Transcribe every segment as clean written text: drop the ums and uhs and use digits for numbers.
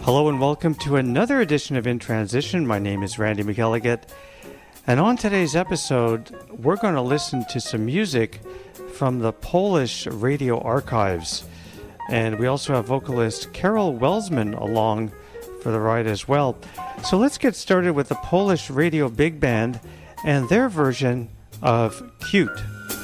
Hello and welcome to another edition of In Transition. My name is Randy McElligott, and on today's episode, we're going to listen to some music from the Polish radio archives. And we also have vocalist Karol Welsman along for the ride as well. So let's get started with the Polish Radio Big Band and their version of Cute.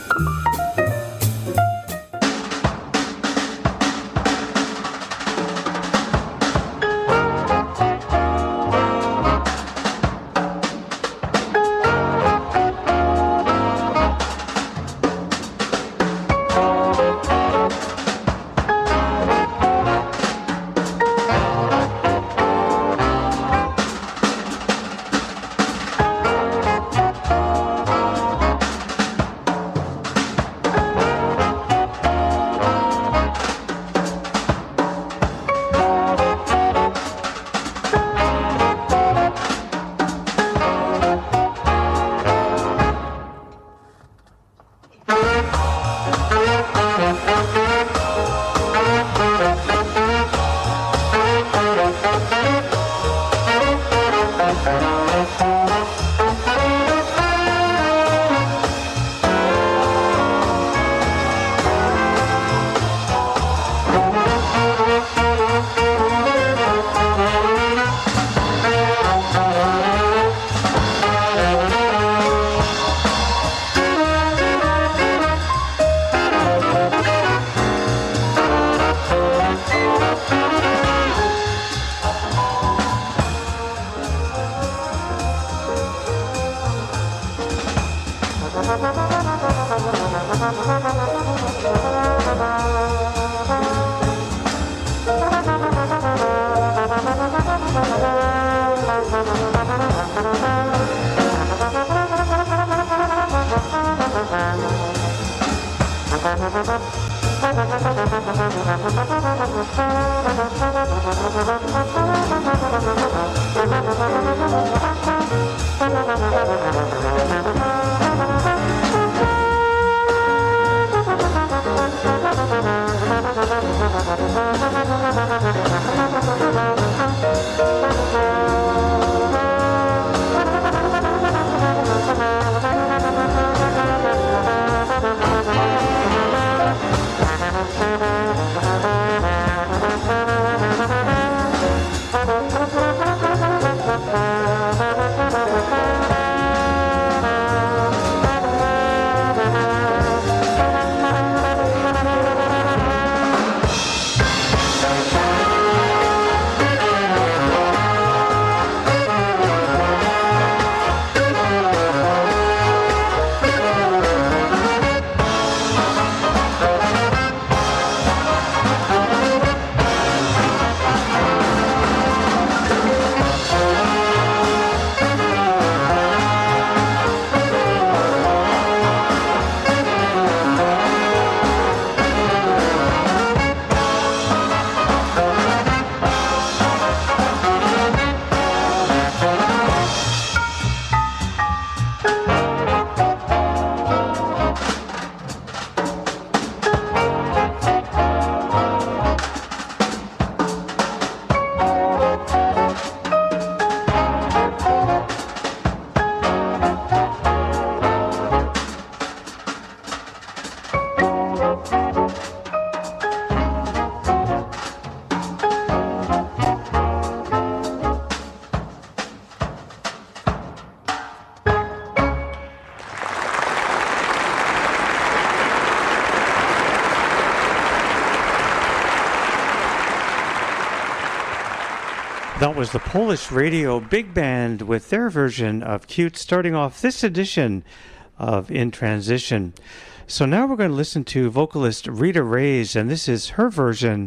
That was the Polish Radio Big Band with their version of Cute, starting off this edition of In Transition. So now we're going to listen to vocalist Rita Reyes, and this is her version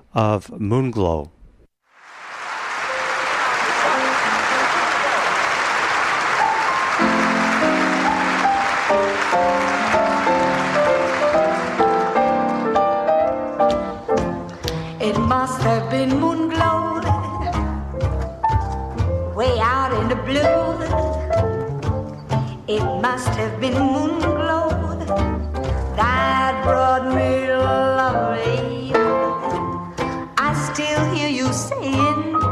of Moonglow. It must have been moonglow way out in the blue. It must have been moonglow that brought me lovely. I still hear you saying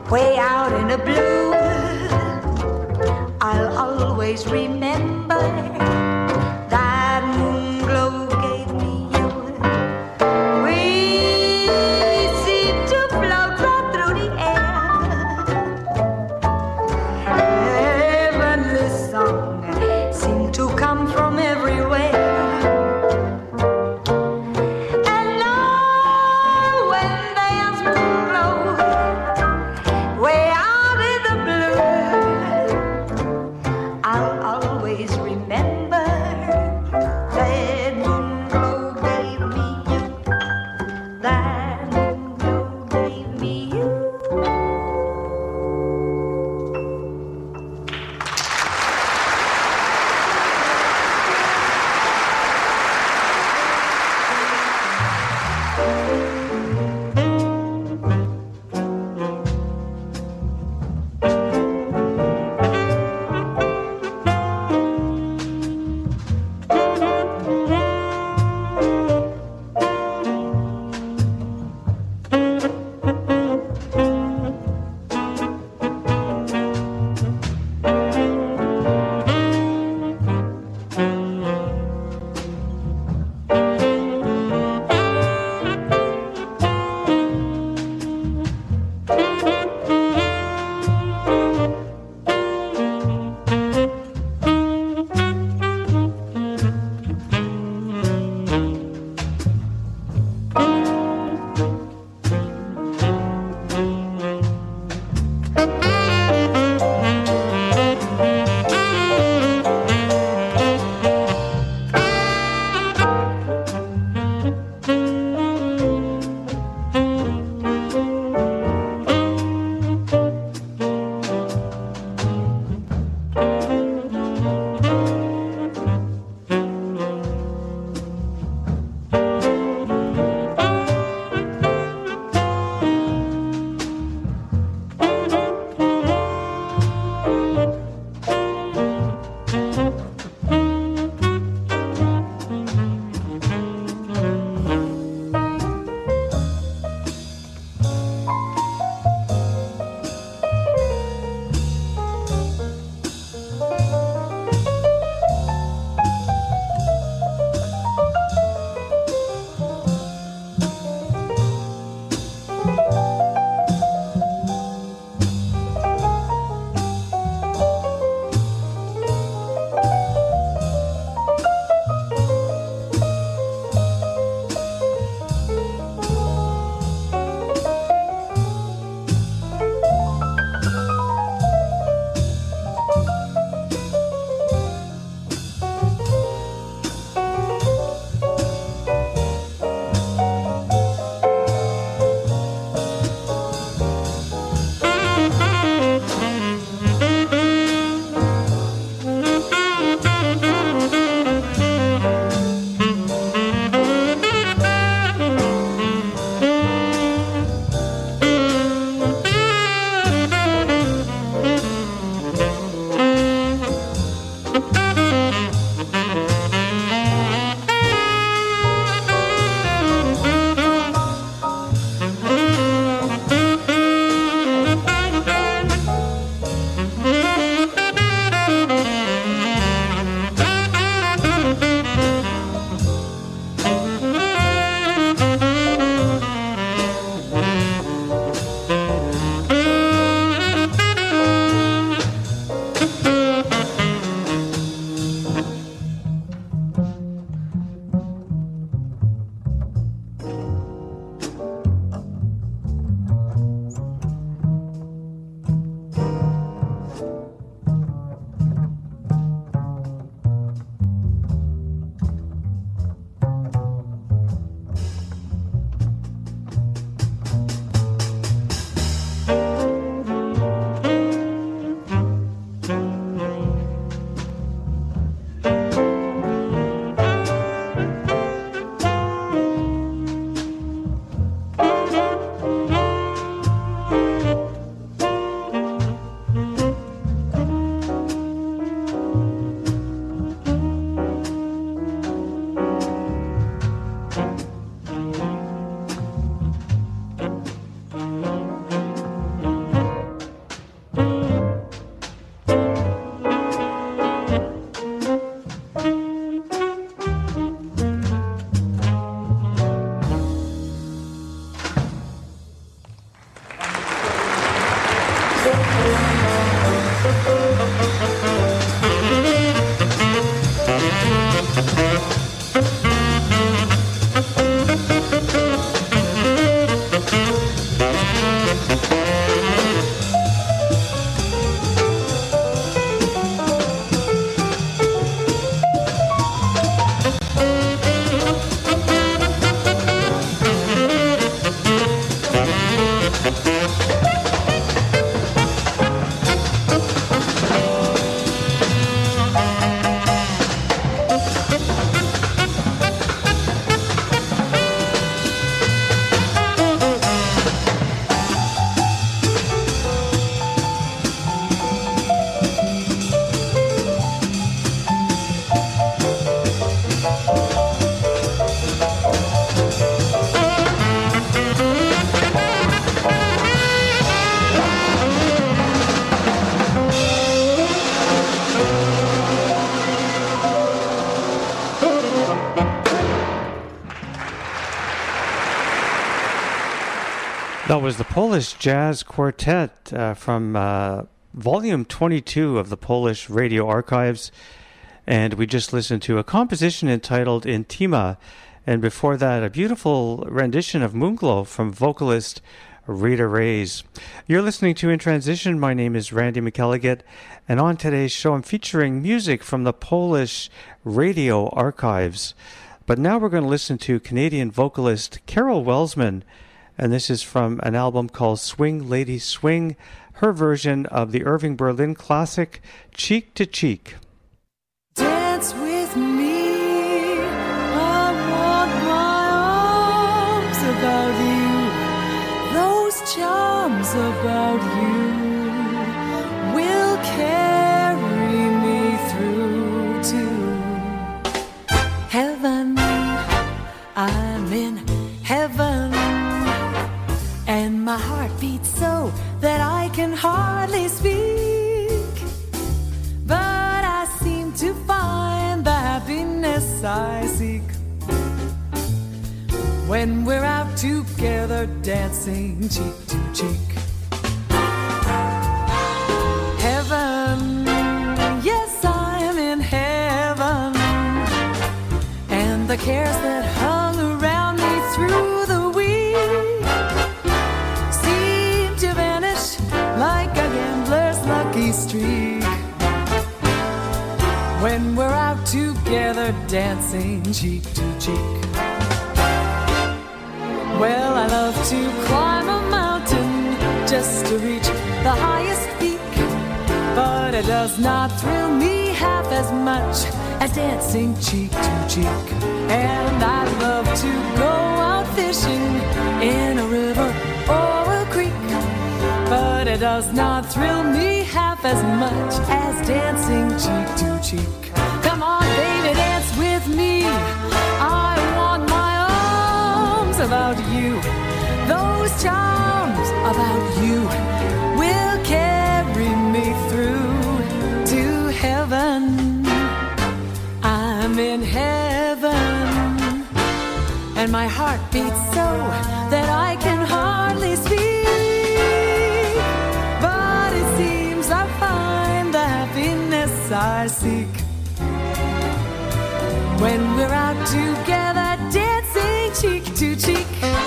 way out in the blue. I'll always remember that moon glow gave me you. We seemed to float right through the air. Heavenly song seemed to come from everywhere. Remember That was the Polish Jazz Quartet from Volume 22 of the Polish Radio Archives. And we just listened to a composition entitled Intima. And before that, a beautiful rendition of Moonglow from vocalist Rita Reyes. You're listening to In Transition. My name is Randy McElligott. And on today's show, I'm featuring music from the Polish Radio Archives. But now we're going to listen to Canadian vocalist Carol Welsman. And this is from an album called Swing Lady Swing, her version of the Irving Berlin classic, Cheek to Cheek. Dance with me, I want my arms about you. Those charms about you will carry me through to heaven. I'm in heaven. And my heart beats so that I can hardly speak. But I seem to find the happiness I seek when we're out together dancing cheek to cheek. Heaven, yes, I am in heaven. And the cares that hung around me through the week like a gambler's lucky streak when we're out together dancing cheek to cheek. Well, I love to climb a mountain just to reach the highest peak, but it does not thrill me half as much as dancing cheek to cheek. And I love to go out fishing in a river or a creek, but it does not thrill me half as much as dancing cheek to cheek. Come on, baby, dance with me. I want my arms about you. Those charms about you will carry me through to heaven. I'm in heaven, and my heart beats so that I can hardly speak. I seek when we're out together dancing cheek to cheek.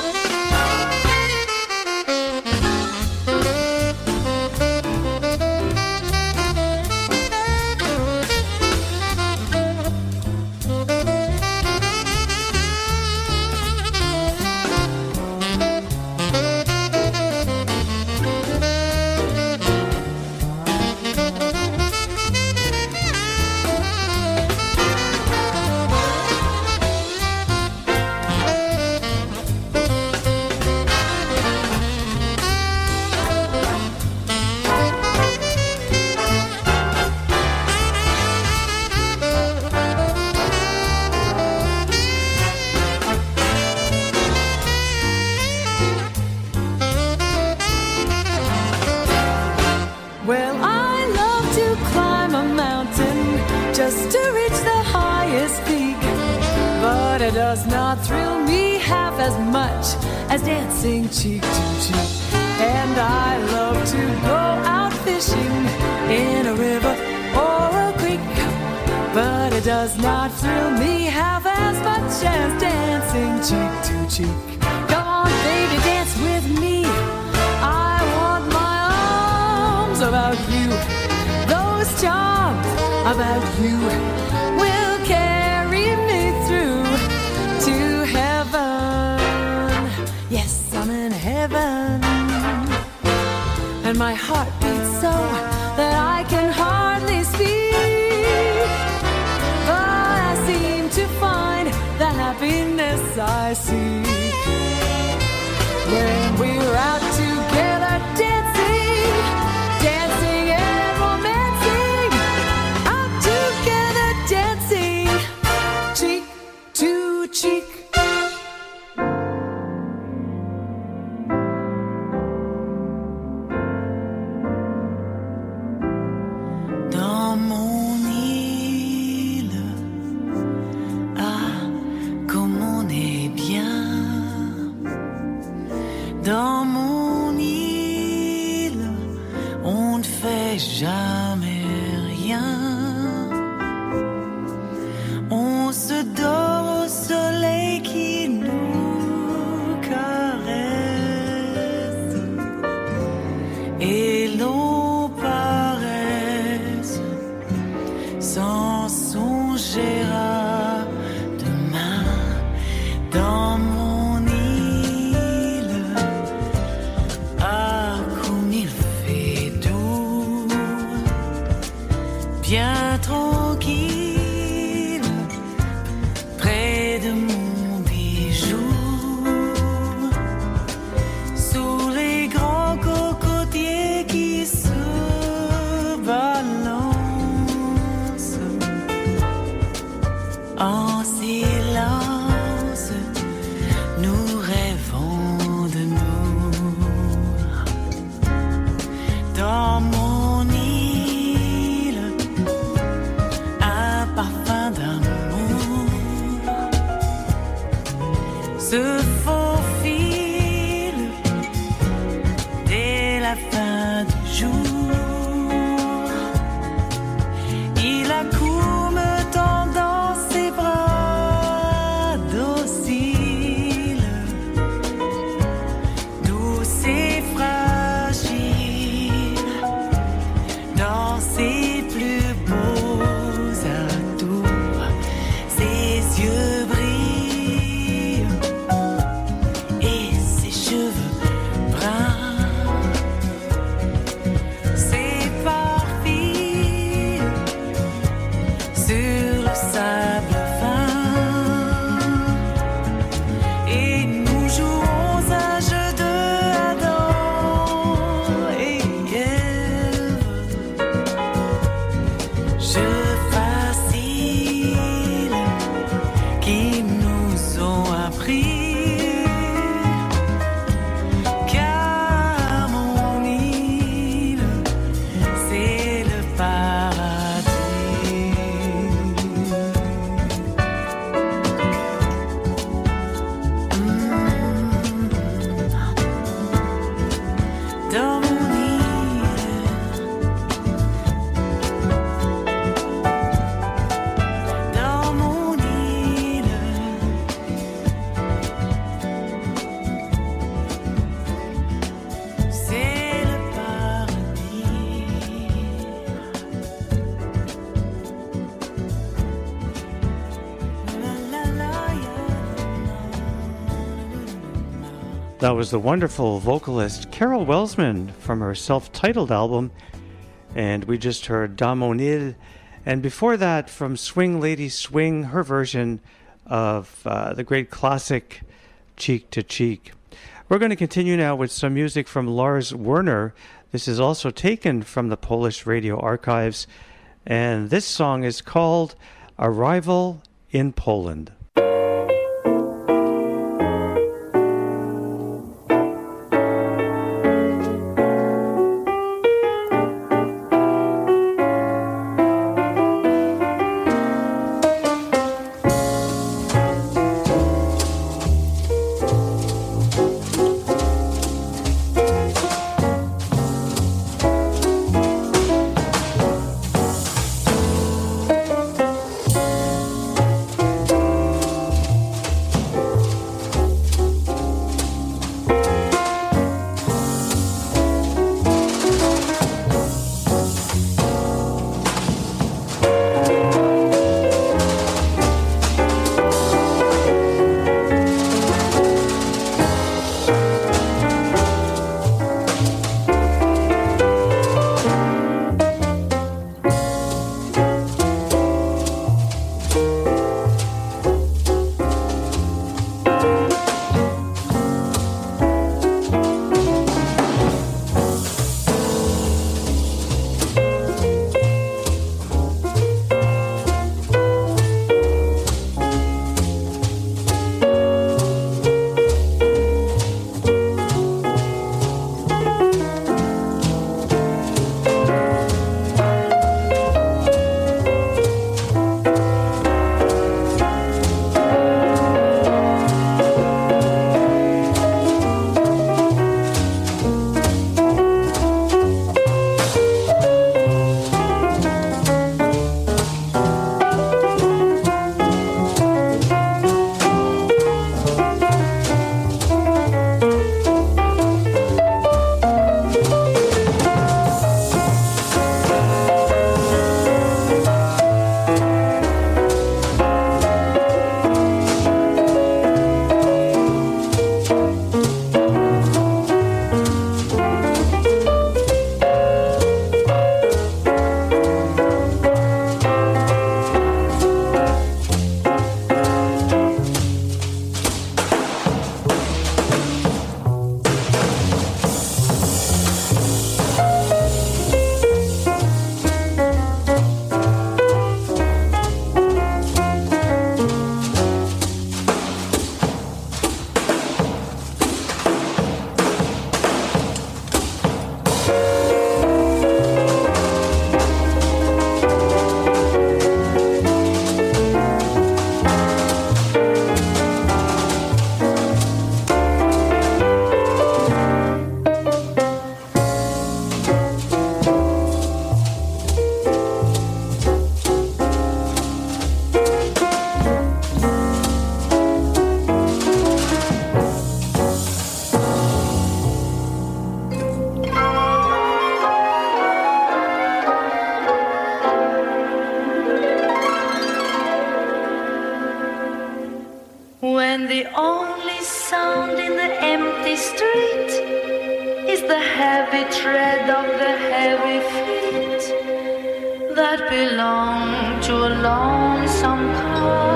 Does not thrill me half as much as dancing cheek to cheek. And I love to go out fishing in a river or a creek, but it does not thrill me half as much as dancing cheek to cheek. Come on, baby, dance with me. I want my arms about you. Those charms about you will carry me through to heaven. Yes, I'm in heaven, and my heart beats so that I can hardly speak. But I seem to find the happiness I seek when we're out together dancing, dancing and romancing, out together dancing cheek to cheek. Dans mon île, ah, comme on est bien. Dans mon sait jamais rien. On se dort au soleil qui nous caresse et l'on paresse sans songer à demain dans mon île. Ah, comme il fait doux, bien tranquille, près de mon bijou, sous les grands cocotiers qui se balancent en silence. Nous rêvons de nous dans mon île, un parfum d'amour se faufile dès la fin du jour. Il accoume tant dans ses bras dociles, douce et fragile, dans ses plus beaux atours. Ses yeux brillent et ses cheveux bruns, ses parfums sur le sable fin. Et nous jouons un jeu de Adam et Ève, jeu facile qui nous ont appris car mon île, c'est le paradis. Dans mon île, dans mon île, c'est le paradis. La la la That was the wonderful vocalist Carol Welsman from her self-titled album, and we just heard Damonil. And before that, from Swing Lady Swing, her version of the great classic Cheek to Cheek. We're going to continue now with some music from Lars Werner. This is also taken from the Polish radio archives, and this song is called Arrival in Poland. street is the heavy tread of the heavy feet that belong to a lonesome car.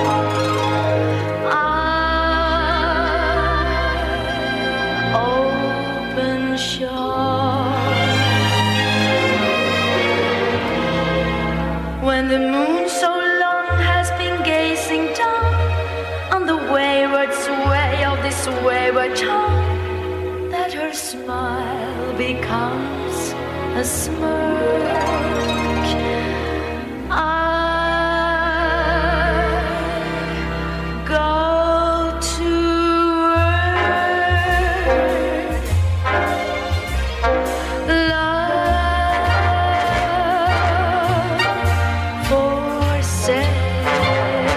I open shop when the moon so long has been gazing down on the wayward sway of this wayward town, that her smile becomes a smirk. I go to work, love for sale,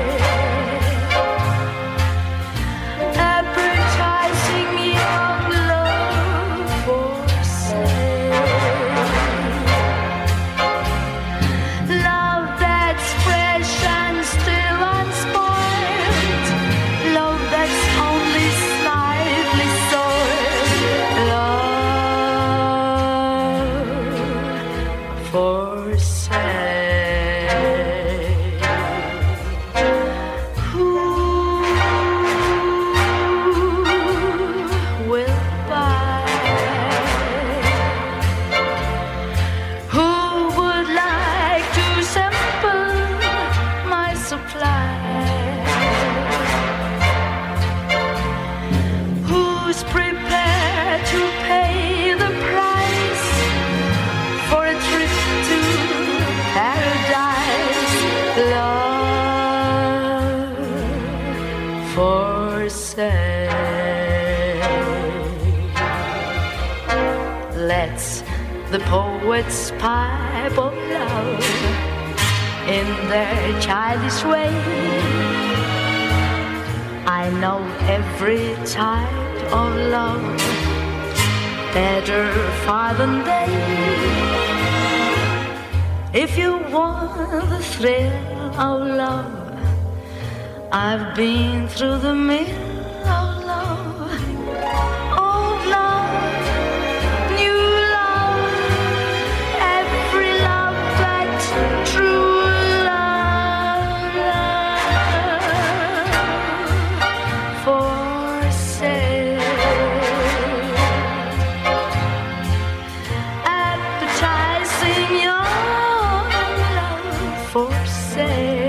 advertising young love for sale, love that's fresh and still unspoiled, love that's only slightly soiled, love for sale. Who will buy? Who would like to sample my supply? Who's prepared to pay the price for a trip to paradise? Love for sale. Let's the poets pipe of love in their childish way. I know every type of love better far than they. If you want the thrill of love, I've been through the mill of love. Old love, new love, every love but true love, love for sale, advertising your love for sale.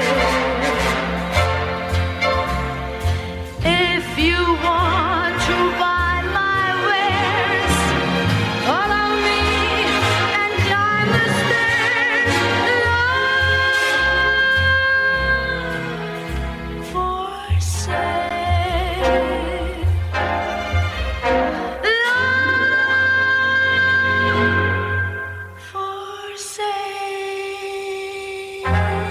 If you want to buy my wares, follow me and climb the stairs. Love for sale. Love for sale.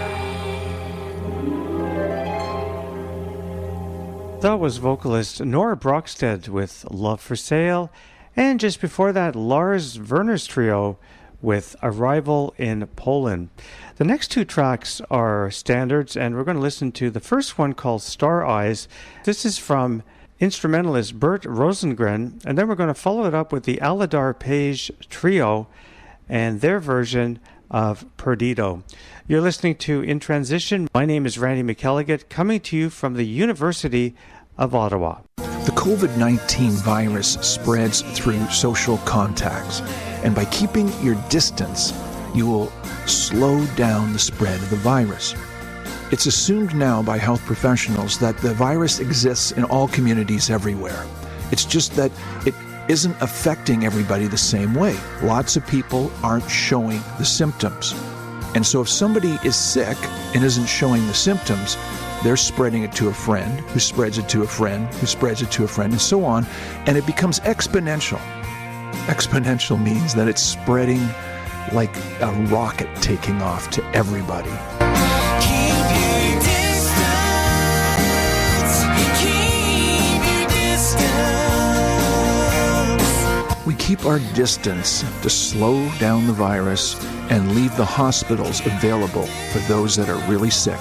That was vocalist Nora Brockstead with Love for Sale, and just before that, Lars Werner's trio with Arrival in Poland. The next two tracks are standards, and we're going to listen to the first one called Star Eyes. This is from instrumentalist Bert Rosengren, and then we're going to follow it up with the Aladar Page trio and their version of Perdido. You're listening to In Transition. My name is Randy McElligott, coming to you from the University of Ottawa. The COVID-19 virus spreads through social contacts, and by keeping your distance, you will slow down the spread of the virus. It's assumed now by health professionals that the virus exists in all communities everywhere. It's just that it isn't affecting everybody the same way. Lots of people aren't showing the symptoms. And so if somebody is sick and isn't showing the symptoms, they're spreading it to a friend, who spreads it to a friend, who spreads it to a friend, and so on. And it becomes exponential. Exponential means that it's spreading like a rocket taking off to everybody. We keep our distance to slow down the virus and leave the hospitals available for those that are really sick.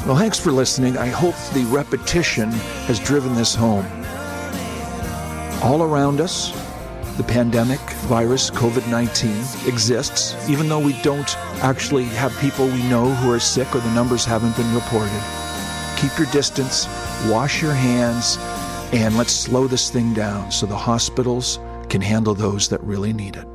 Well, thanks for listening. I hope the repetition has driven this home. All around us, the pandemic virus, COVID-19, exists, even though we don't actually have people we know who are sick or the numbers haven't been reported. Keep your distance, wash your hands, and let's slow this thing down so the hospitals can handle those that really need it.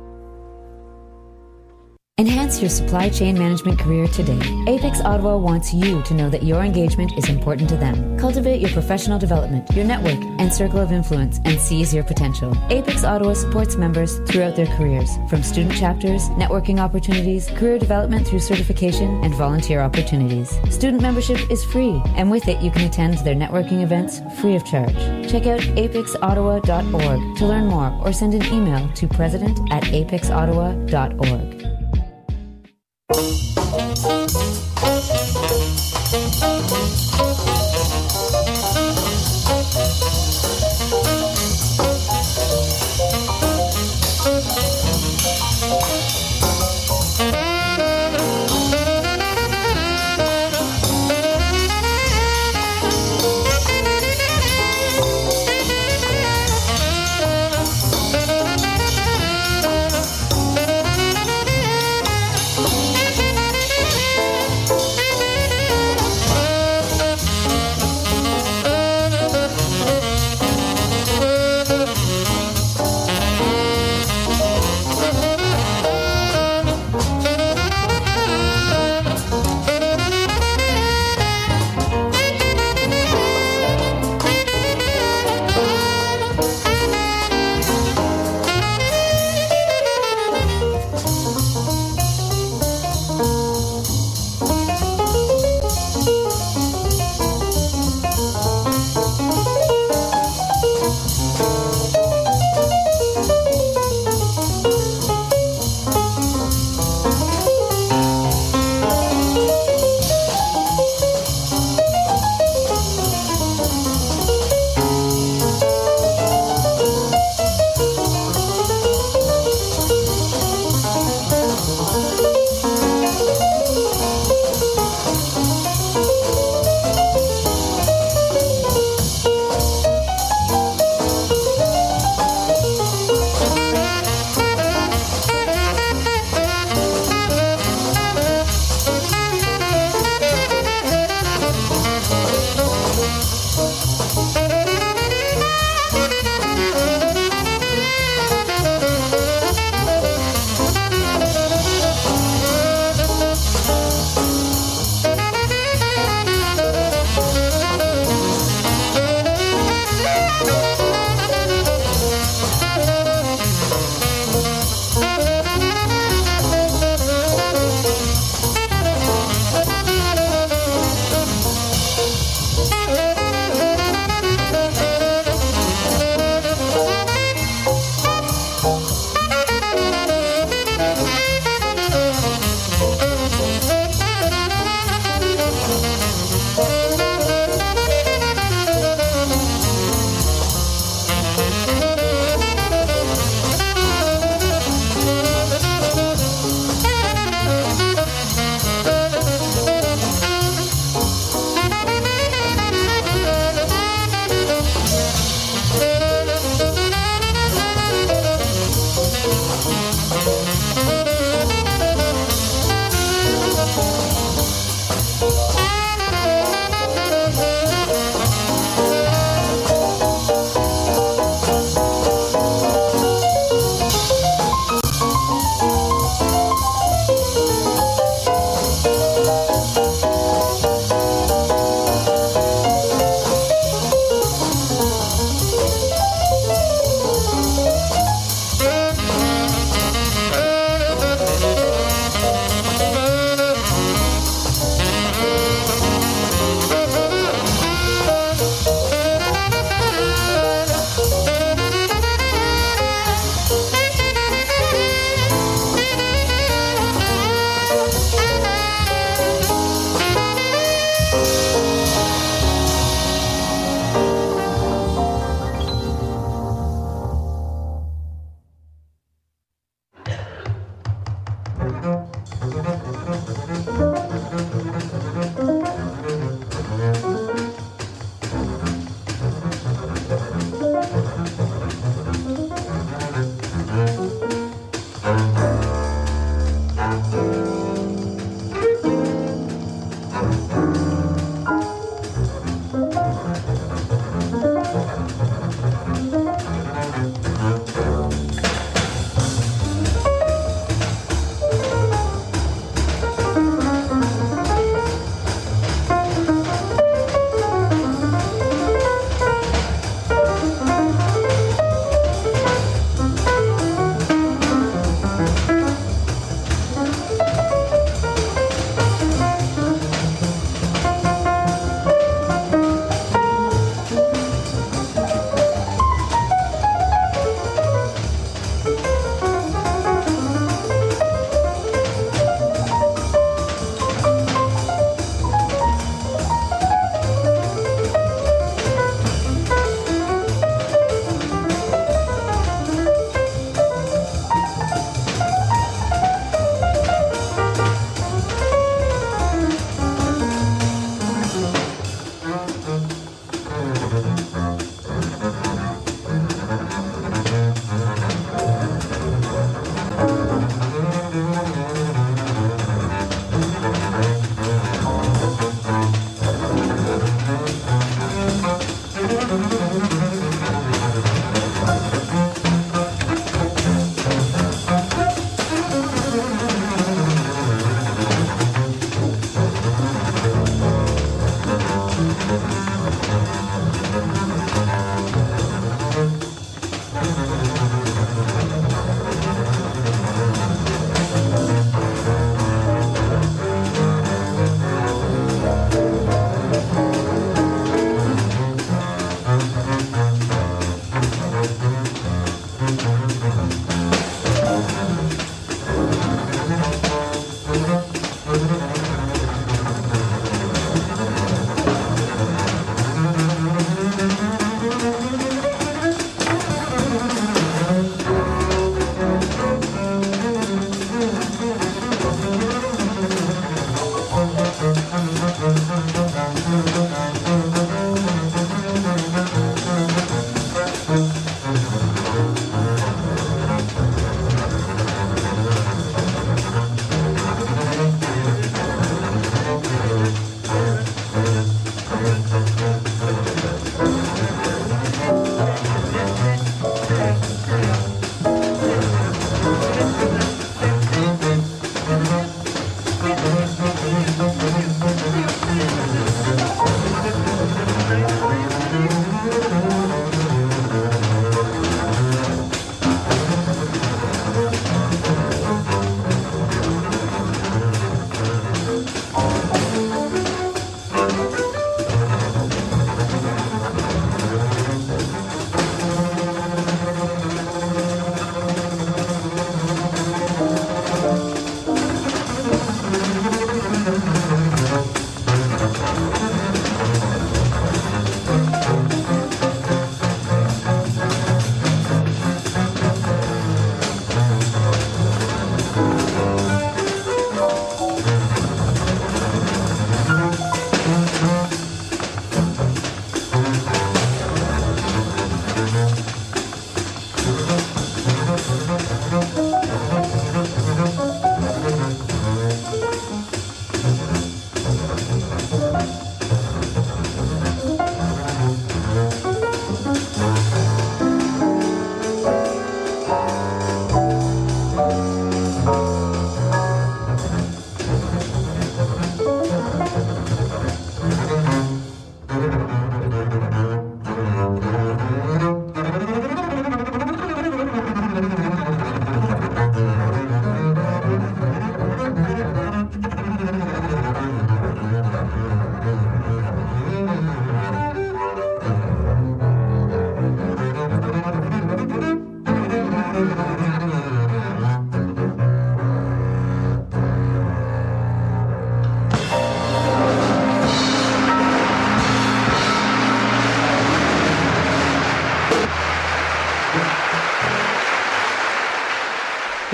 Enhance your supply chain management career today. Apex Ottawa wants you to know that your engagement is important to them. Cultivate your professional development, your network, and circle of influence, and seize your potential. Apex Ottawa supports members throughout their careers, from student chapters, networking opportunities, career development through certification, and volunteer opportunities. Student membership is free, and with it you can attend their networking events free of charge. Check out apexottawa.org to learn more, or send an email to president@apexottawa.org.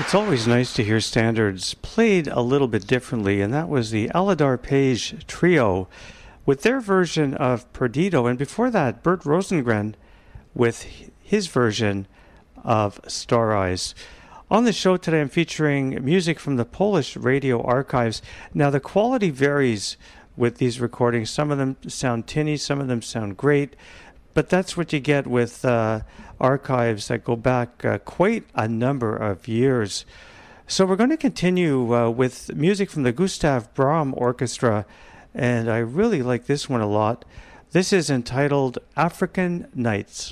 It's always nice to hear standards played a little bit differently, and that was the Aladar Page Trio with their version of Perdido, and before that, Bert Rosengren with his version of Star Eyes. On the show today, I'm featuring music from the Polish radio archives. Now, the quality varies with these recordings. Some of them sound tinny, some of them sound great, but that's what you get with archives that go back quite a number of years. So we're going to continue with music from the Gustav Brahm Orchestra, and I really like this one a lot. This is entitled African Nights.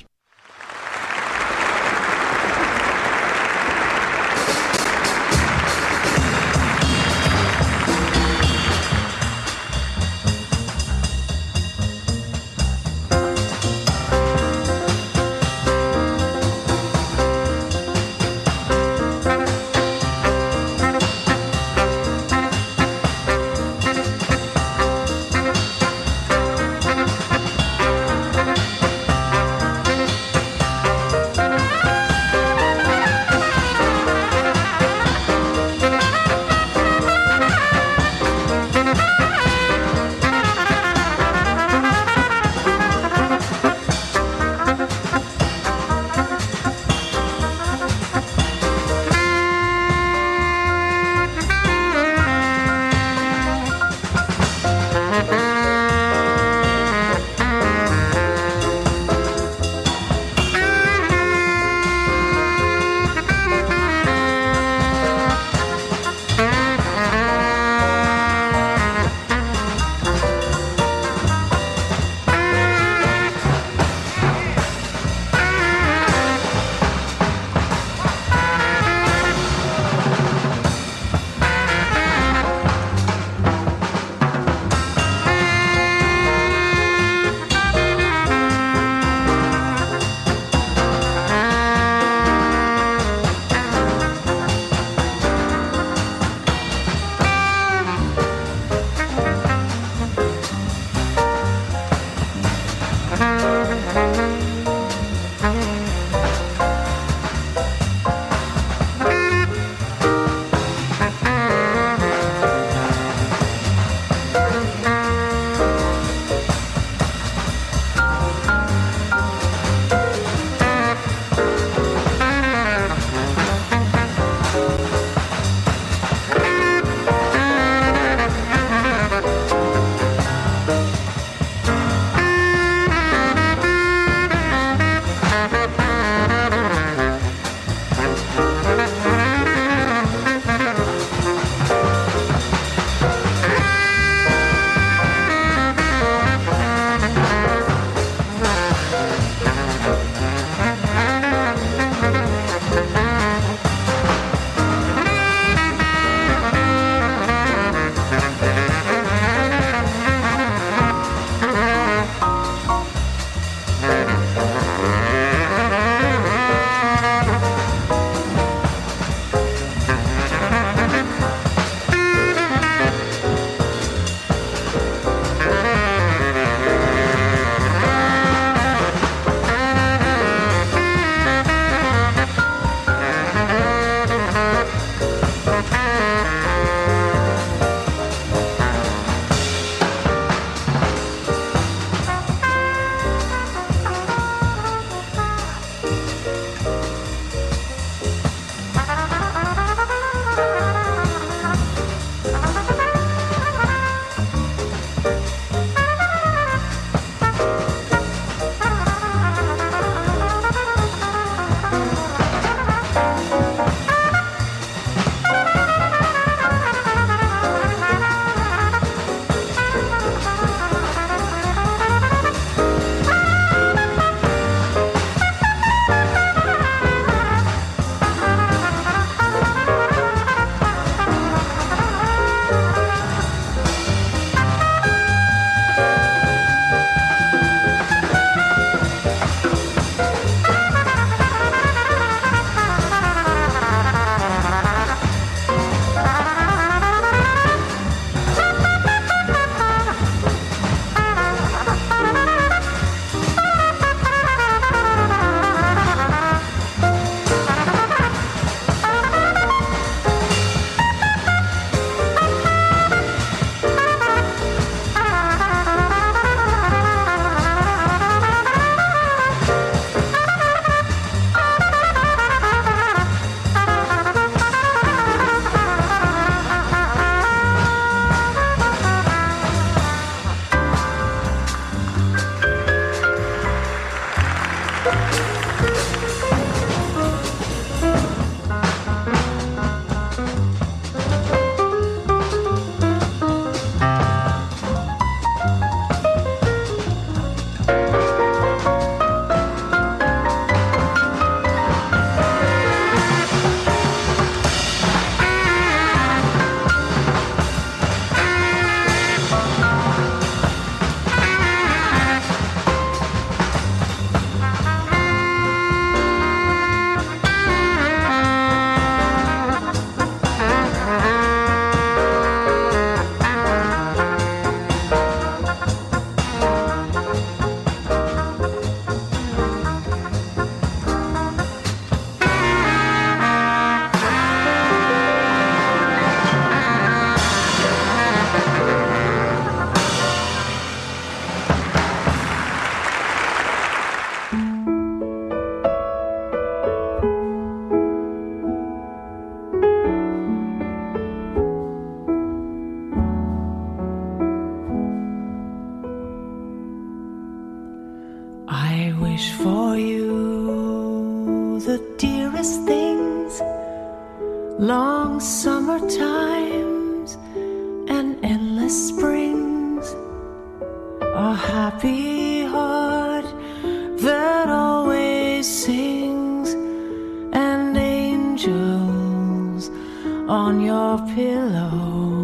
I wish for you the dearest things, long summer times and endless springs, a happy heart that always sings, and angels on your pillow.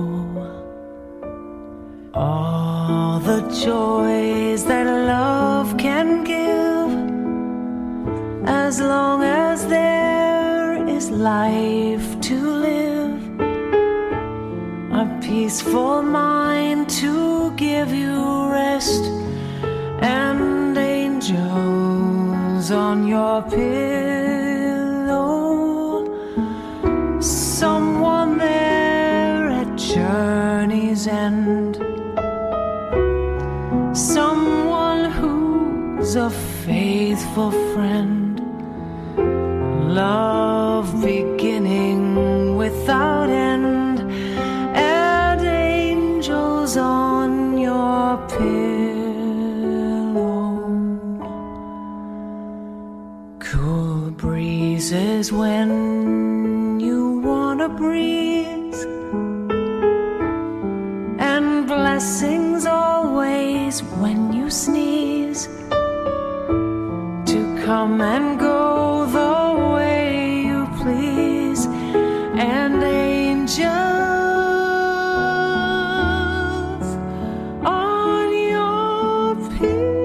All the joys that love can give, as long as there is life to live, a peaceful mind to give you rest, and angels on your pillow. Someone there at journey's end, someone who's a faithful friend, love beginning without end, and angels on your pillow. Cool breezes when you wanna breeze, and blessings always when you sneeze, to come and go the way you please, and angels on your pillow.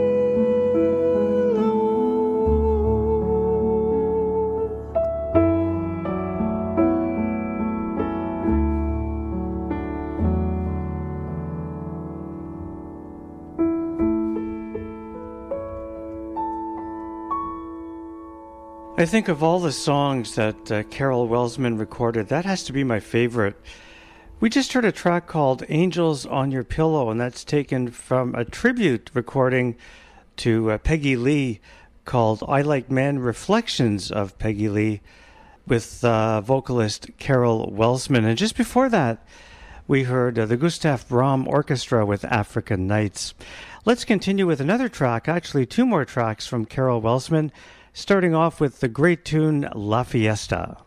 I think of all the songs that Carol Welsman recorded, that has to be my favorite. We just heard a track called Angels on Your Pillow, and that's taken from a tribute recording to Peggy Lee called I Like Men, Reflections of Peggy Lee, with vocalist Carol Welsman. And just before that, we heard the Gustav Brahm Orchestra with African Nights. Let's continue with another track, actually two more tracks from Carol Welsman, starting off with the great tune La Fiesta.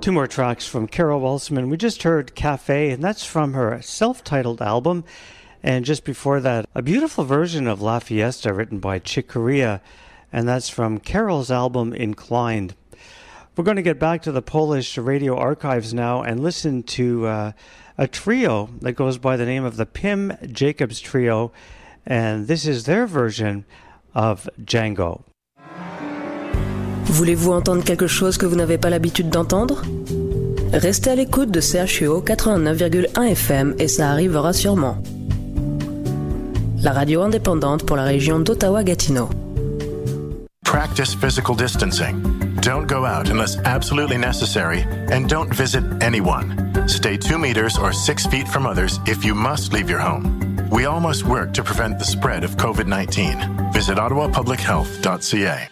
Two more tracks from Carol Walsman. We just heard Cafe, and that's from her self-titled album. And just before that, a beautiful version of La Fiesta written by Chick Corea, and that's from Carol's album Inclined. We're going to get back to the Polish radio archives now and listen to a trio that goes by the name of the Pim Jacobs Trio, and this is their version of Django. Voulez-vous entendre quelque chose que vous n'avez pas l'habitude d'entendre? Restez à l'écoute de CHUO 89,1 FM et ça arrivera sûrement. La radio indépendante pour la région d'Ottawa-Gatineau. Practice physical distancing. Don't go out unless absolutely necessary, and don't visit anyone. Stay 2 meters or 6 feet from others if you must leave your home. We all must work to prevent the spread of COVID-19. Visit ottawapublichealth.ca.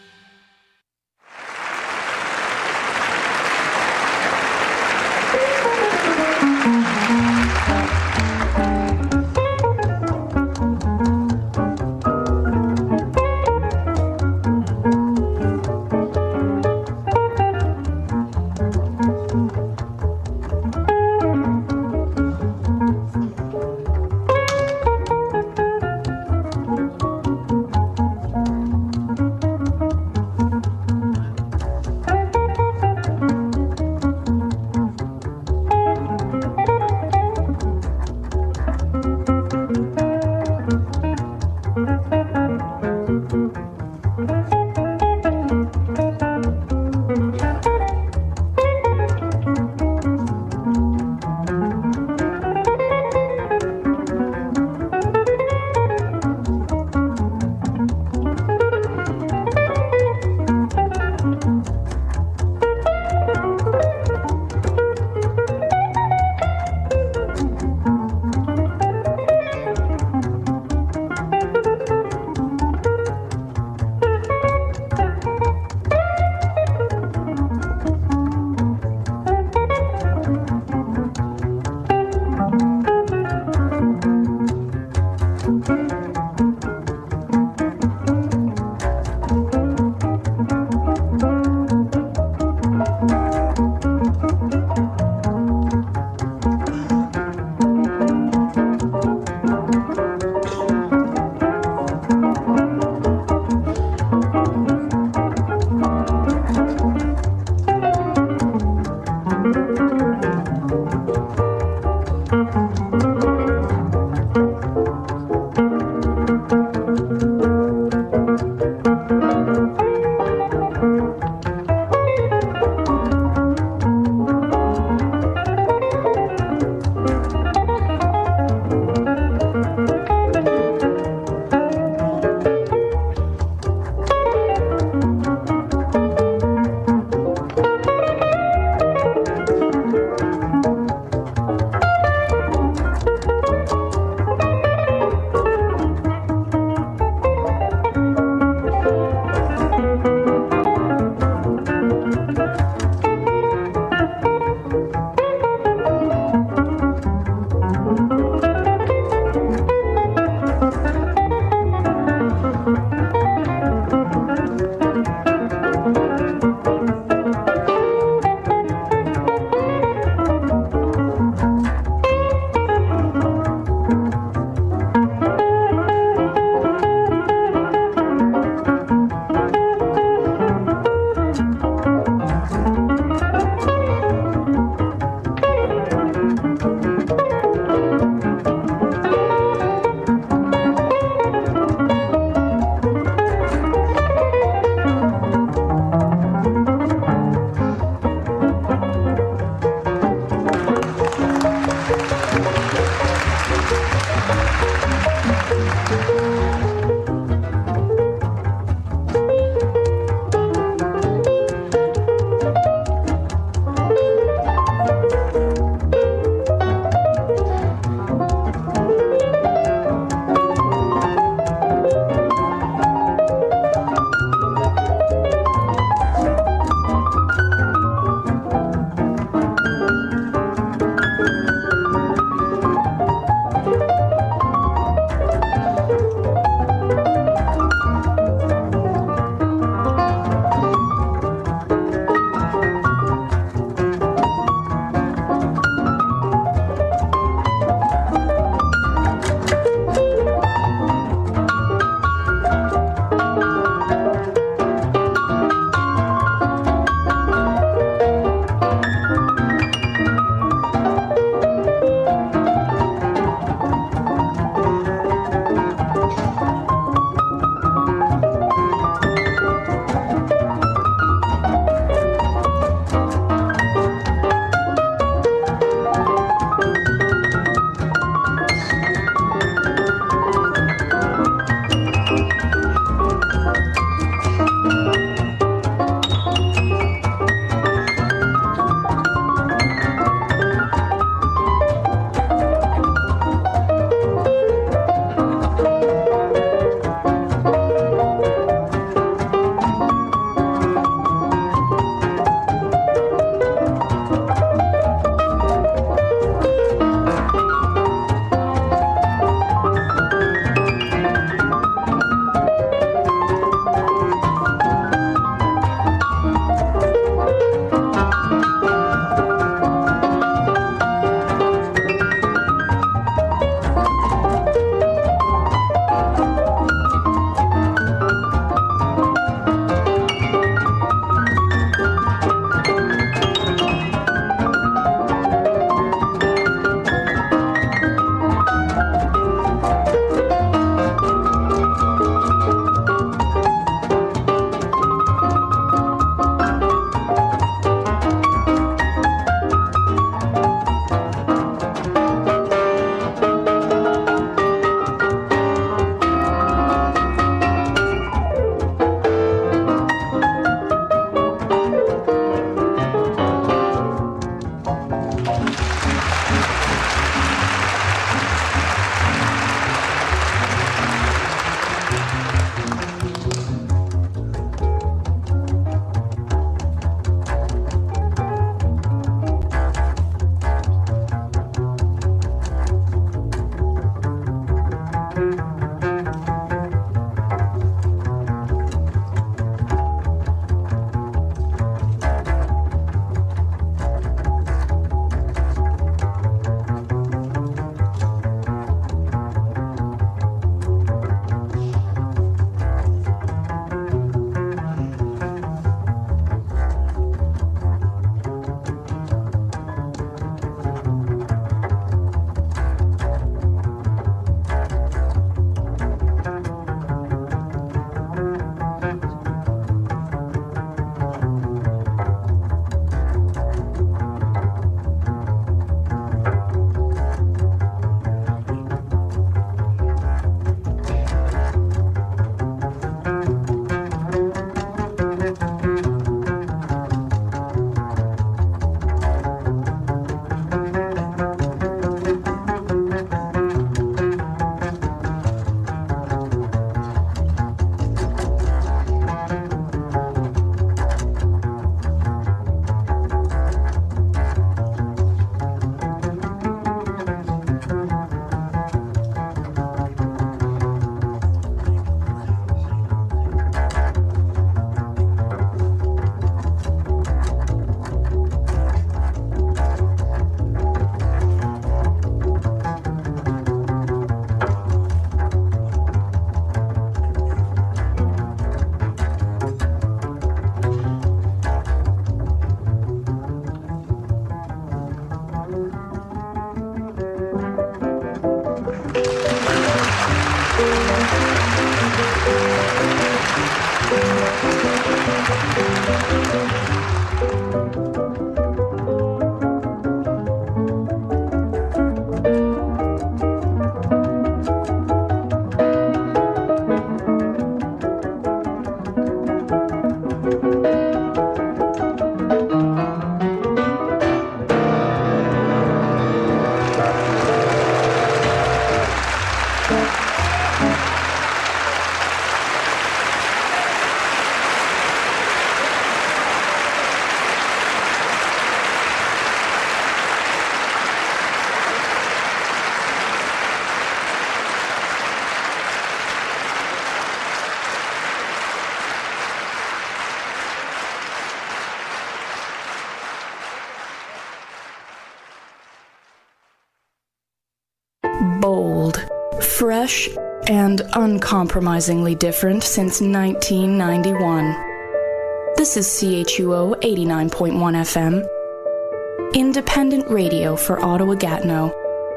fresh and uncompromisingly different since 1991. This is CHUO 89.1 FM, independent radio for Ottawa-Gatineau.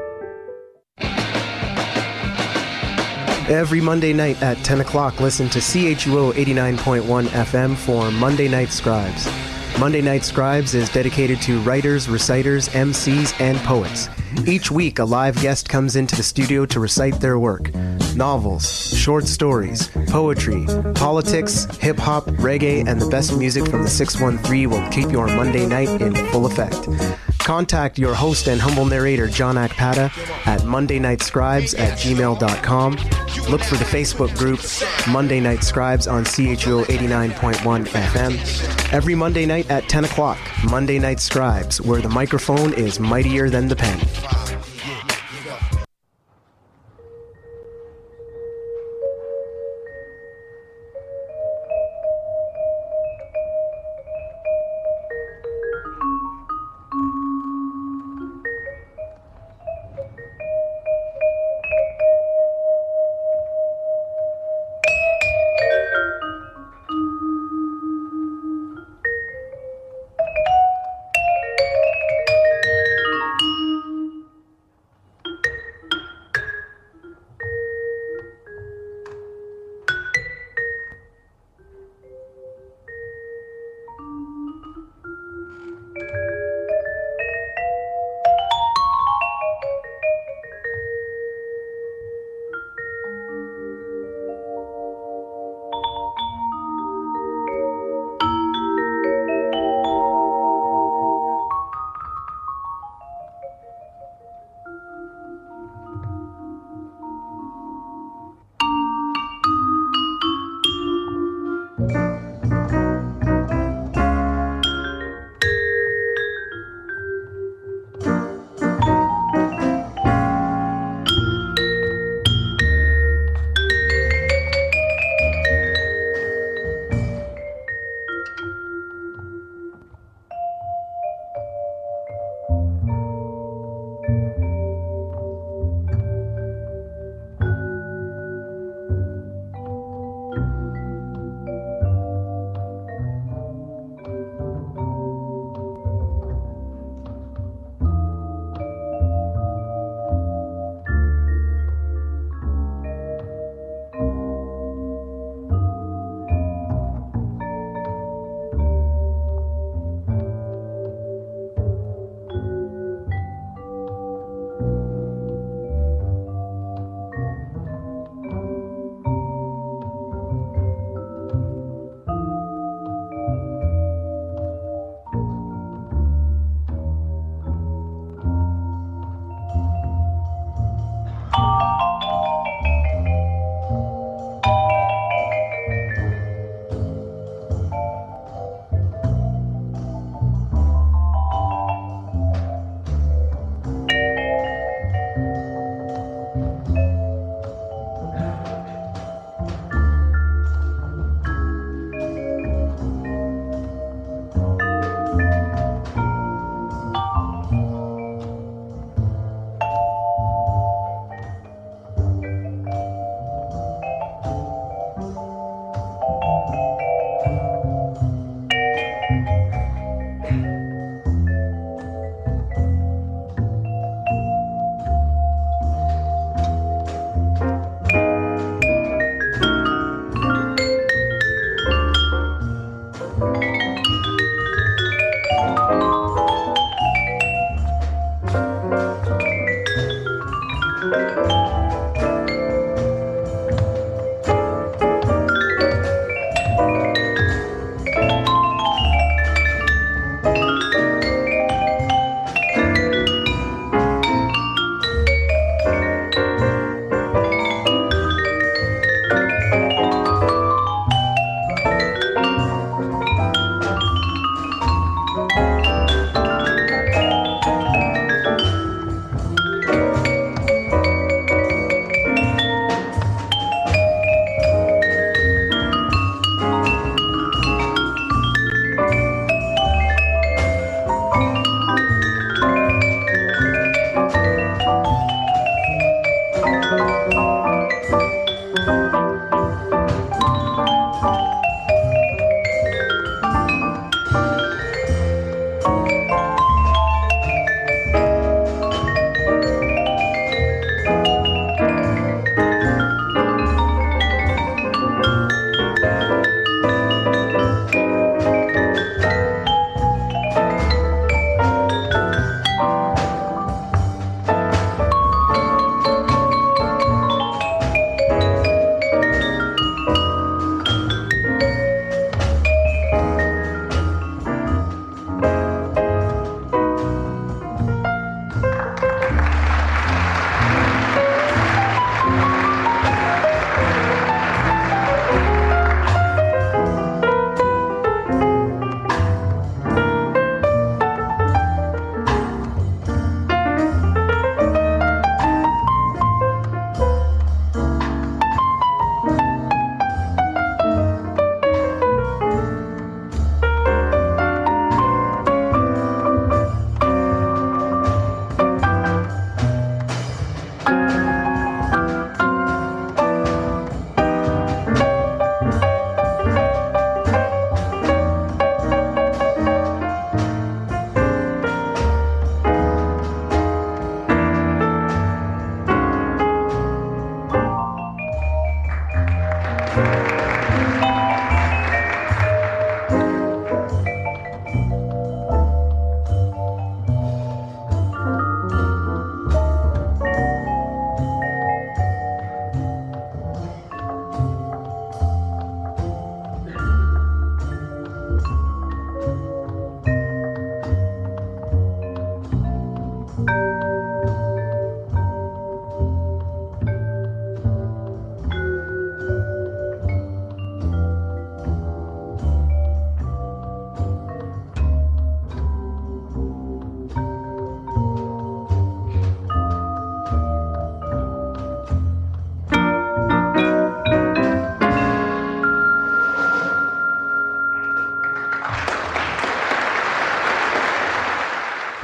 Every Monday night at 10 o'clock, listen to CHUO 89.1 FM for Monday Night Scribes. Monday Night Scribes is dedicated to writers, reciters, MCs, and poets. Each week, a live guest comes into the studio to recite their work. Novels, short stories, poetry, politics, hip-hop, reggae, and the best music from the 613 will keep your Monday night in full effect. Contact your host and humble narrator, John Akpata, at mondaynightscribes@gmail.com. Look for the Facebook group Monday Night Scribes on CHUO 89.1 FM. Every Monday night at 10 o'clock, Monday Night Scribes, where the microphone is mightier than the pen.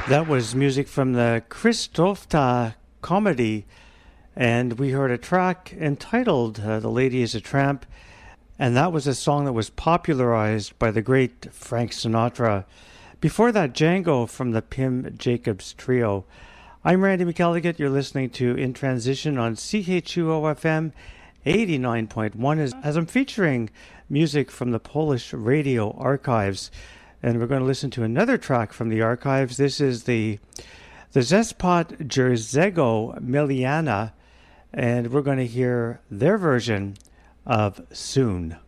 That was music from the Christofta comedy, and we heard a track entitled The Lady is a Tramp, and that was a song that was popularized by the great Frank Sinatra. Before that, Django from the Pim Jacobs Trio. I'm Randy McElligott. You're listening to In Transition on CHUO-FM 89.1 as I'm featuring music from the Polish Radio Archives. And we're going to listen to another track from the archives. This is the Zespot Jerzego Miliana, and we're going to hear their version of Soon.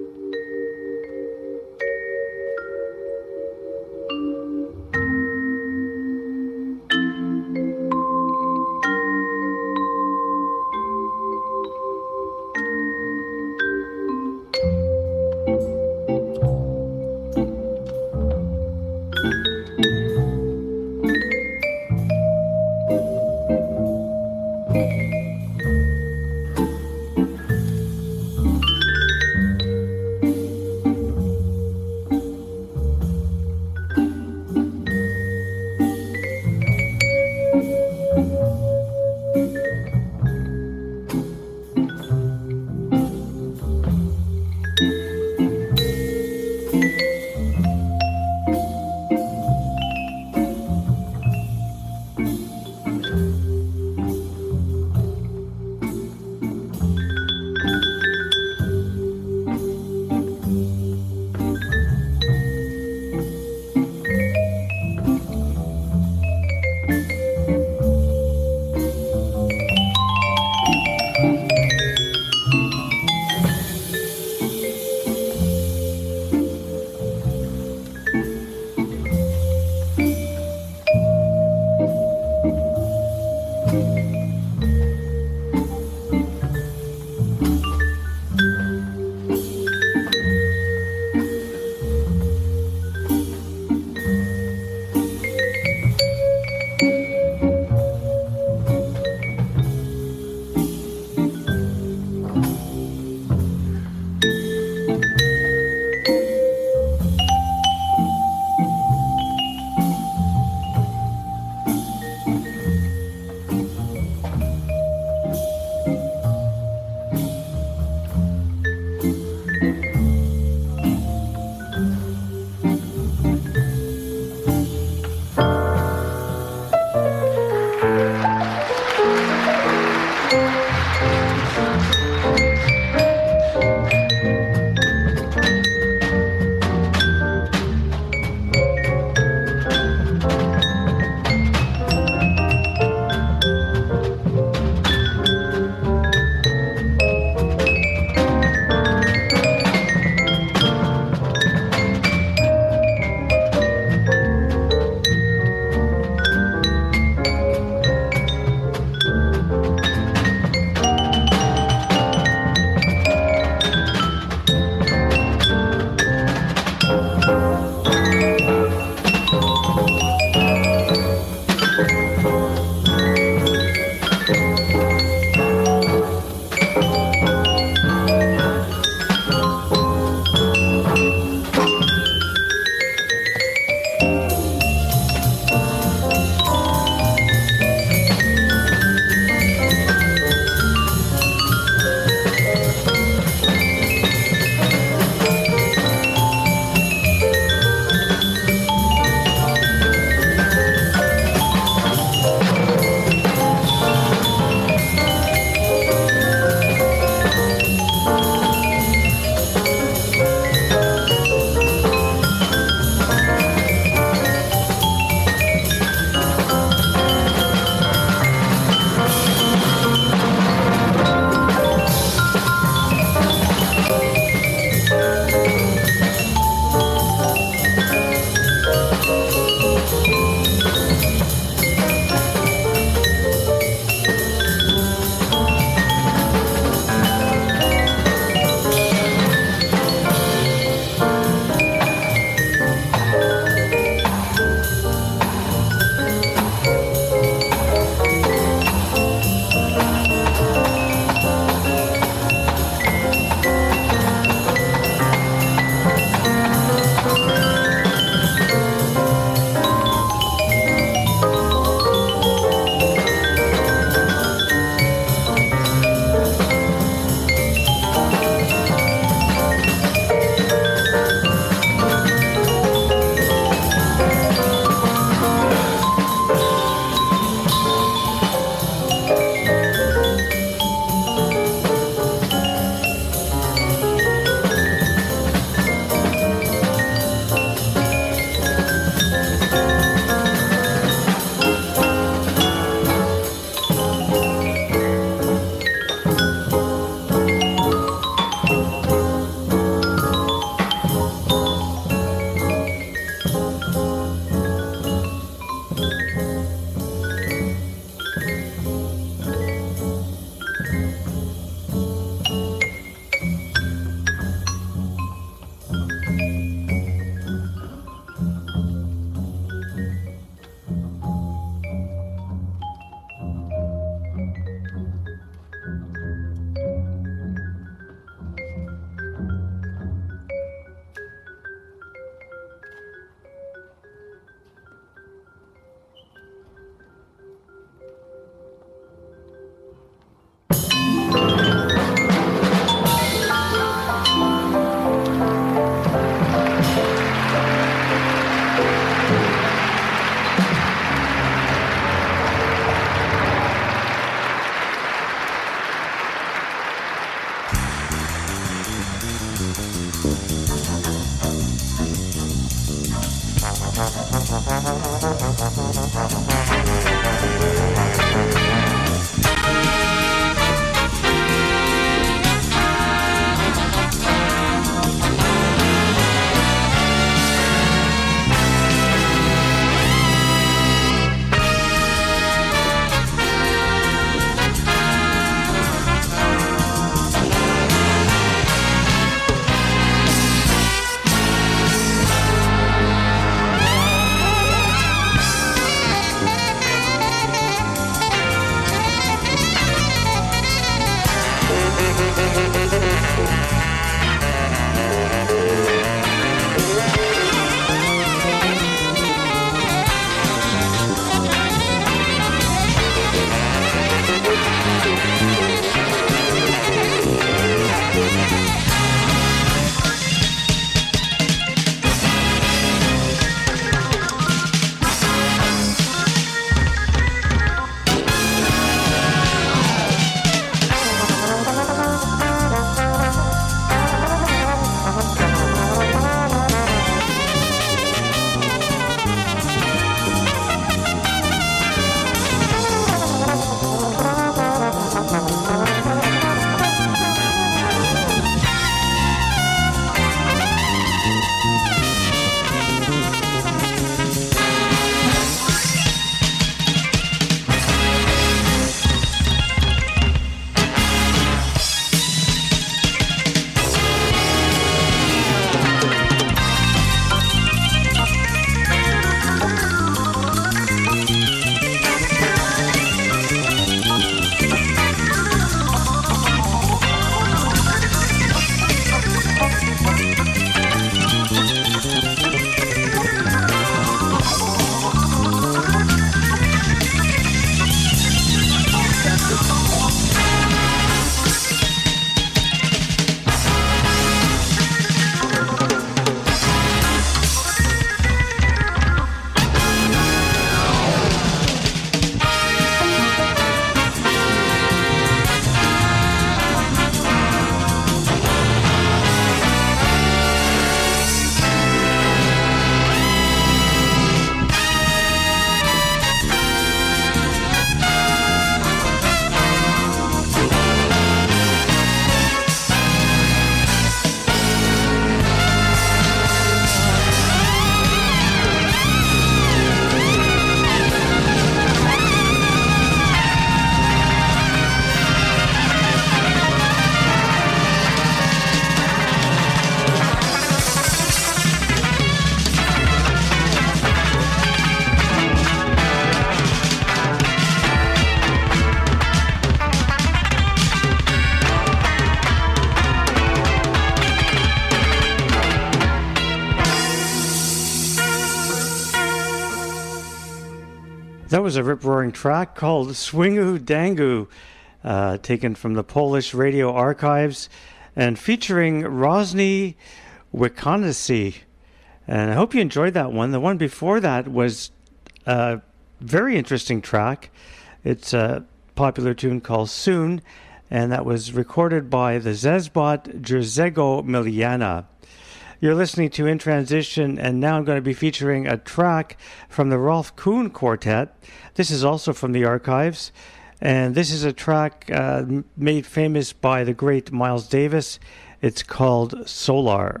That was a rip-roaring track called Swingu Dangu, taken from the Polish radio archives and featuring Rosny Wikonasi. And I hope you enjoyed that one. The one before that was a very interesting track. It's a popular tune called Soon, and that was recorded by the Zezbot Jerzego Miliana. You're listening to In Transition, and now I'm going to be featuring a track from the Rolf Kuhn Quartet. This is also from the archives, and this is a track made famous by the great Miles Davis. It's called Solar.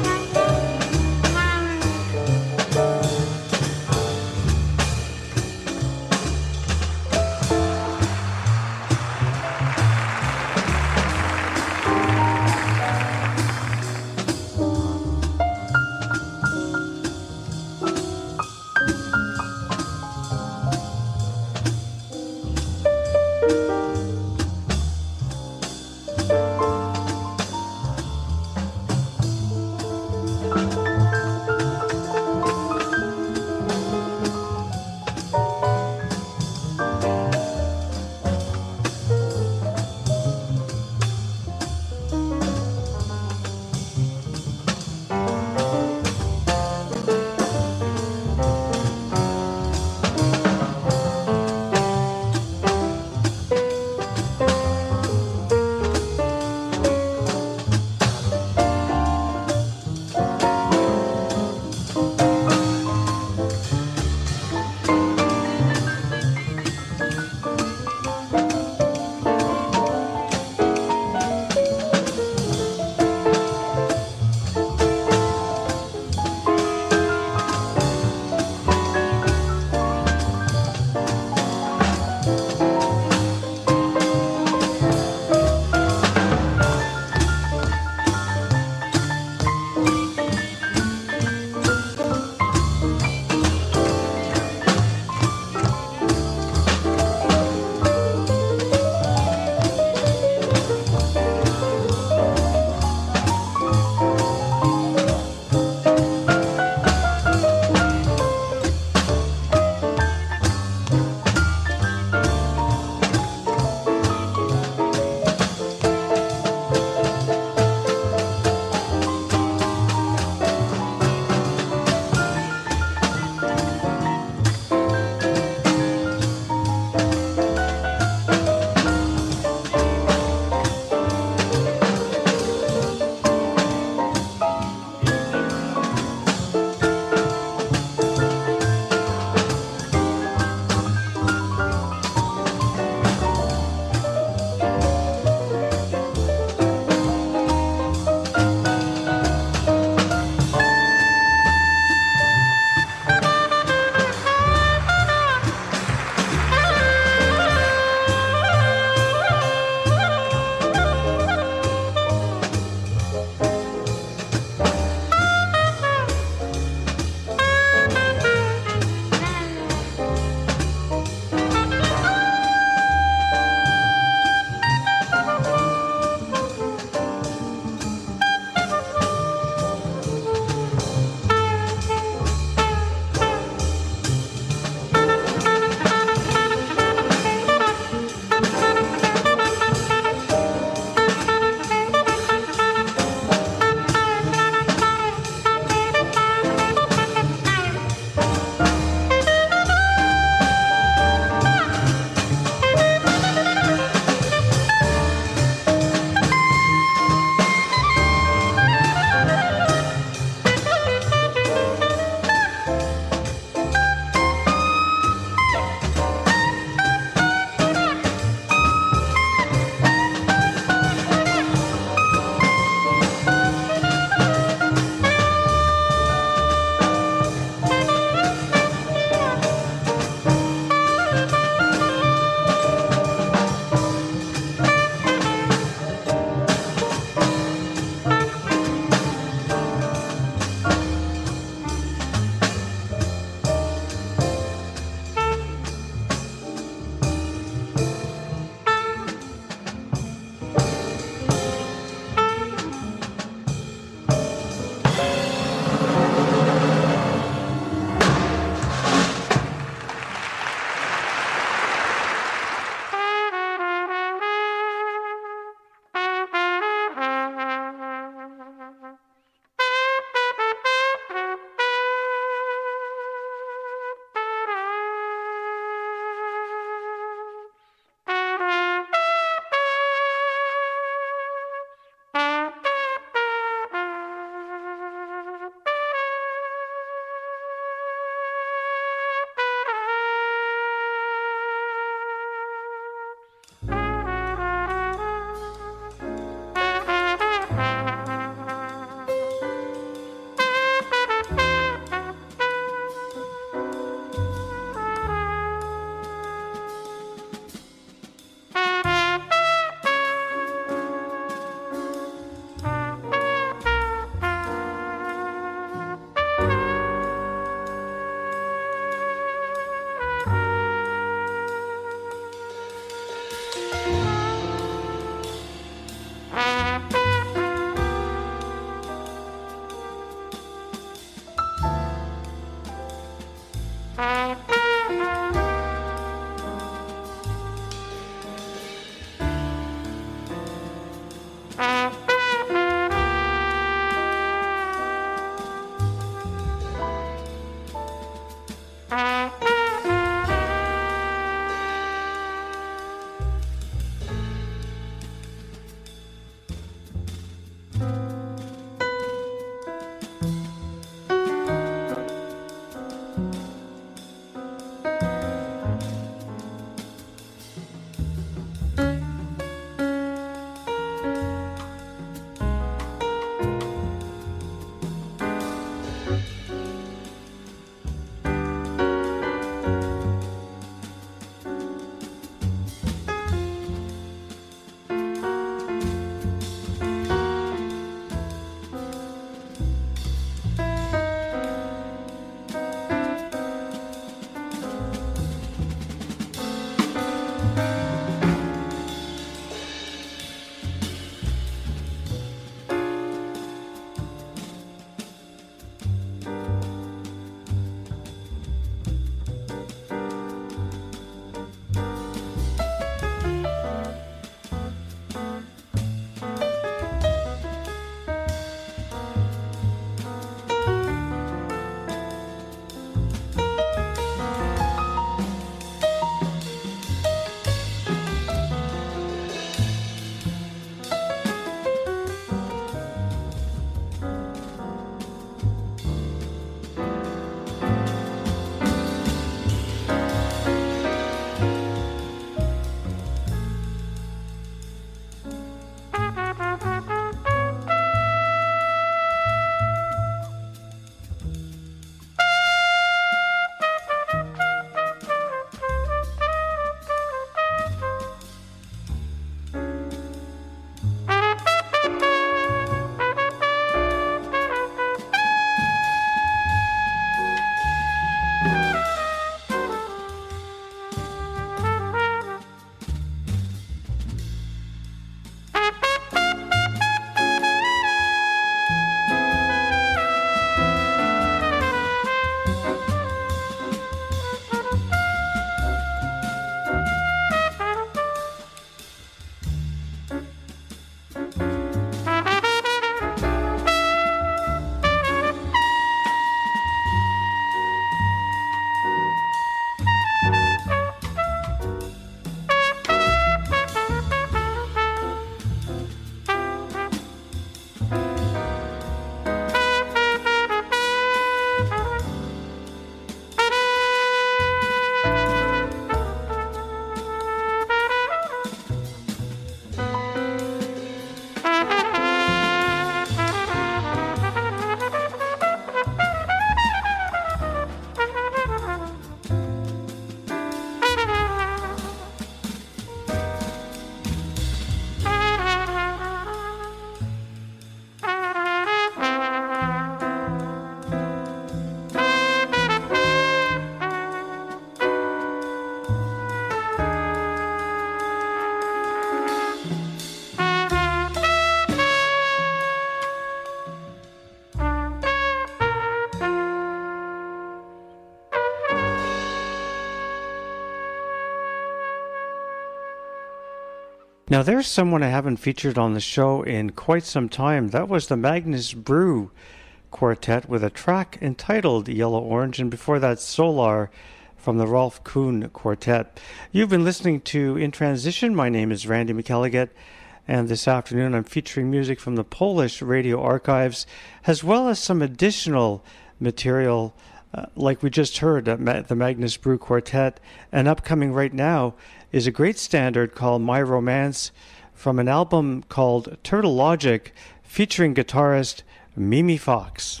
Now there's someone I haven't featured on the show in quite some time. That was the Magnus Brew Quartet with a track entitled Yellow Orange, and before that Solar from the Rolf Kuhn Quartet. You've been listening to In Transition. My name is Randy McElligott, and this afternoon I'm featuring music from the Polish radio archives, as well as some additional material like we just heard at the Magnus Brew Quartet. And upcoming right now is a great standard called My Romance from an album called Turtle Logic featuring guitarist Mimi Fox.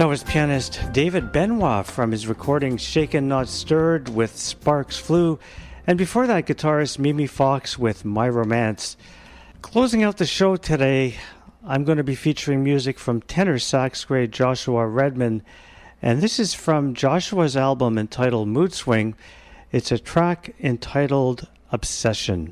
That was pianist David Benoit from his recording Shaken Not Stirred with Sparks Flew, and before that guitarist Mimi Fox with My Romance. Closing out the show today, I'm going to be featuring music from tenor sax grade Joshua Redman, and this is from Joshua's album entitled Mood Swing. It's a track entitled Obsession.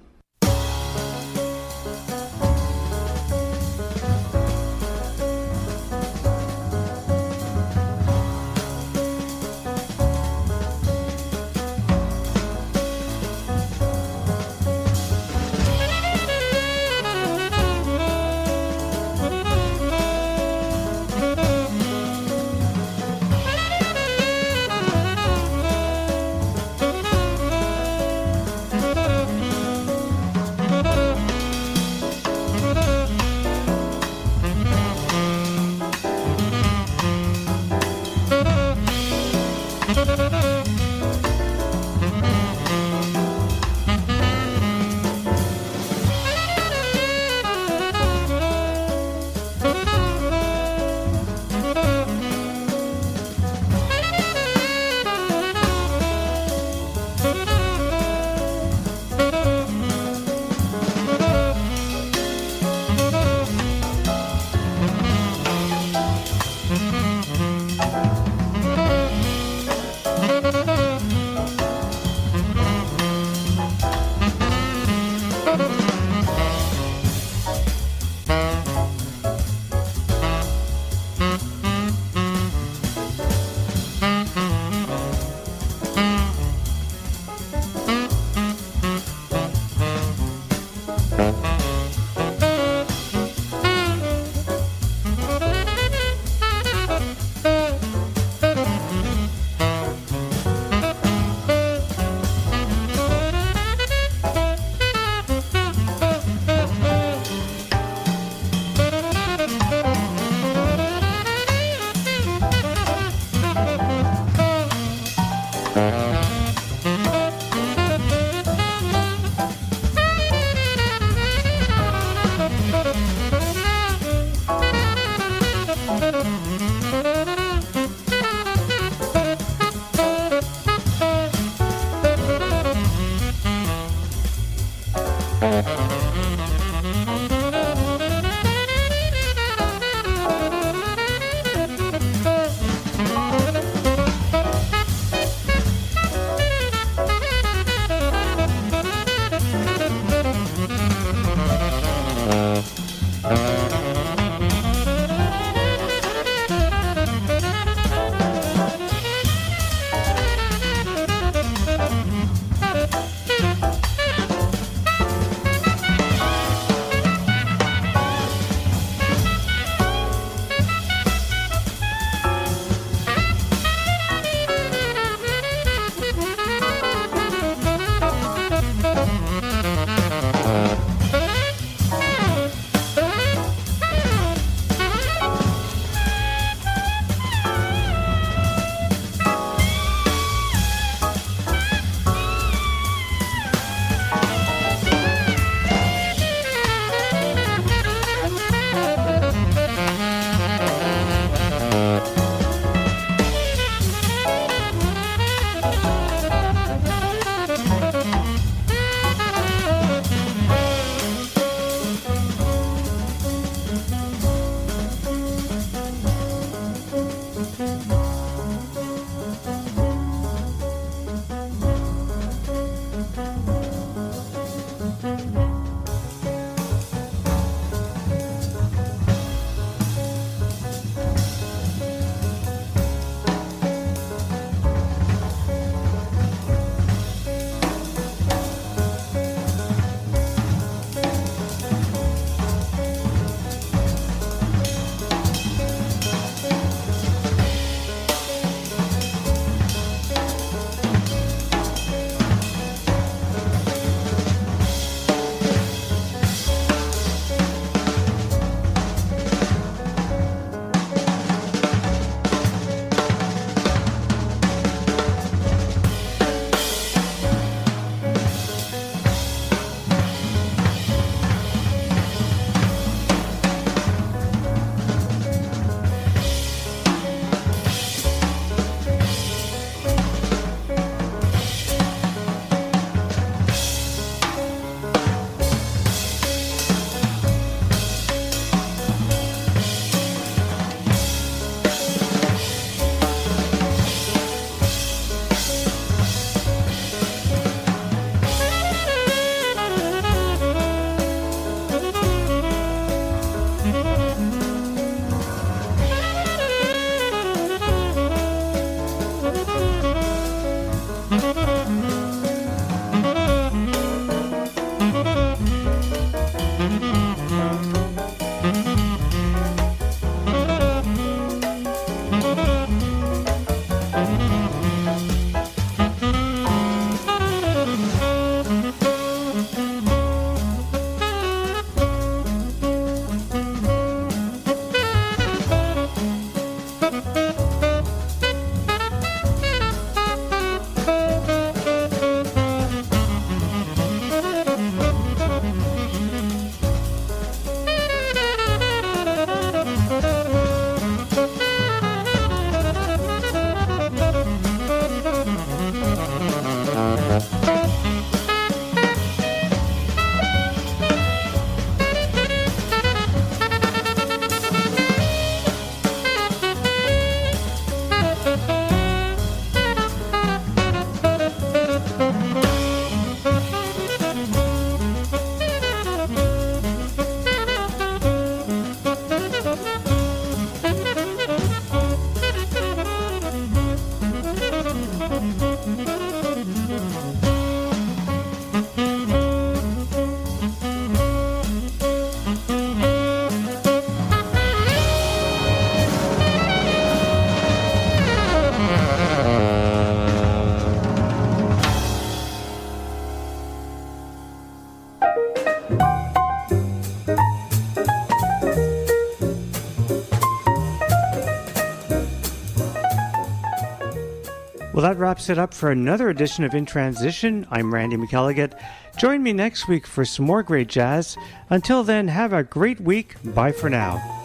Well, that wraps it up for another edition of In Transition. I'm Randy McElligott. Join me next week for some more great jazz. Until then, have a great week. Bye for now.